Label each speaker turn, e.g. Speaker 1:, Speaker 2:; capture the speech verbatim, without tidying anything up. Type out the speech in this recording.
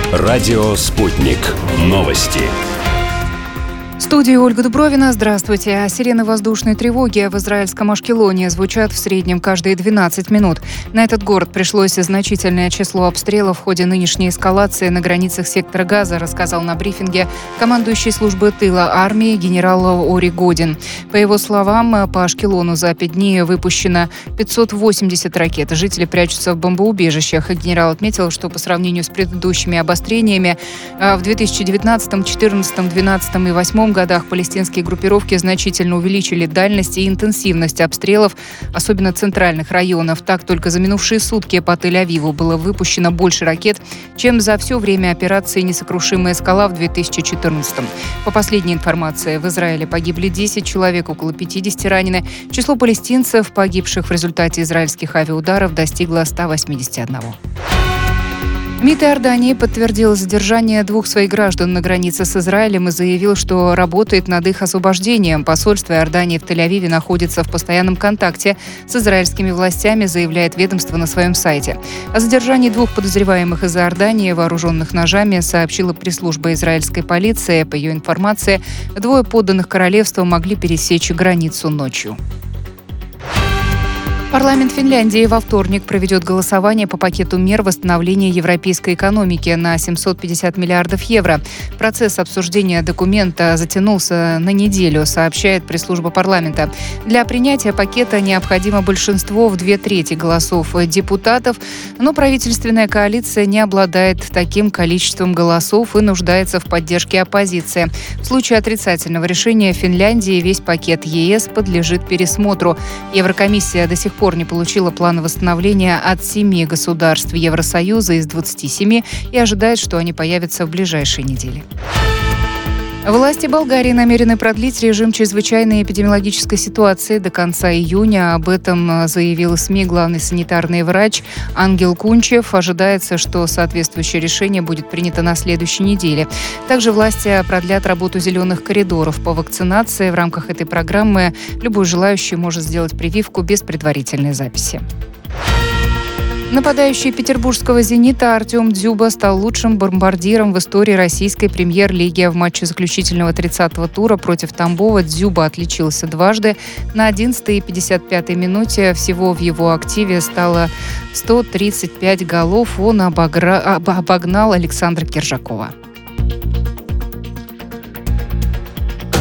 Speaker 1: Радио «Спутник». Новости.
Speaker 2: В студии Ольга Дубровина. Здравствуйте. Сирены воздушной тревоги в израильском Ашкелоне звучат в среднем каждые двенадцать минут. На этот город пришлось значительное число обстрелов в ходе нынешней эскалации на границах сектора Газа, рассказал на брифинге командующий службы тыла армии генерал Ори Годин. По его словам, по Ашкелону за пять дней выпущено пятьсот восемьдесят ракет. Жители прячутся в бомбоубежищах. Генерал отметил, что по сравнению с предыдущими обострениями в две тысячи девятнадцатом, две тысячи четырнадцатом, две тысячи двенадцатом и две тысячи восьмом годах палестинские группировки значительно увеличили дальность и интенсивность обстрелов, особенно центральных районов. Так, только за минувшие сутки по Тель-Авиву было выпущено больше ракет, чем за все время операции «Несокрушимая скала» в две тысячи четырнадцатом. По последней информации, в Израиле погибли десять человек, около пятьдесят ранены. Число палестинцев, погибших в результате израильских авиаударов, достигло ста восьмидесяти одного. МИД Иордании подтвердил задержание двух своих граждан на границе с Израилем и заявил, что работает над их освобождением. Посольство Иордании в Тель-Авиве находится в постоянном контакте с израильскими властями, заявляет ведомство на своем сайте. О задержании двух подозреваемых из Иордании, вооруженных ножами, сообщила пресс-служба израильской полиции. По ее информации, двое подданных королевства могли пересечь границу ночью. Парламент Финляндии во вторник проведет голосование по пакету мер восстановления европейской экономики на семьсот пятьдесят миллиардов евро. Процесс обсуждения документа затянулся на неделю, сообщает пресс-служба парламента. Для принятия пакета необходимо большинство в две трети голосов депутатов, но правительственная коалиция не обладает таким количеством голосов и нуждается в поддержке оппозиции. В случае отрицательного решения Финляндии весь пакет ЕС подлежит пересмотру. Еврокомиссия до сих пор не получила план восстановления от семи государств Евросоюза из двадцати семи и ожидает, что они появятся в ближайшие недели. Власти Болгарии намерены продлить режим чрезвычайной эпидемиологической ситуации до конца июня. Об этом заявил СМИ главный санитарный врач Ангел Кунчев. Ожидается, что соответствующее решение будет принято на следующей неделе. Также власти продлят работу зеленых коридоров по вакцинации. В рамках этой программы любой желающий может сделать прививку без предварительной записи. Нападающий петербургского «Зенита» Артем Дзюба стал лучшим бомбардиром в истории российской премьер-лиги. В матче заключительного тридцатого тура против Тамбова Дзюба отличился дважды. На одиннадцатой и пятьдесят пятой минуте всего в его активе стало сто тридцать пять голов. Он обогра... обогнал Александра Киржакова.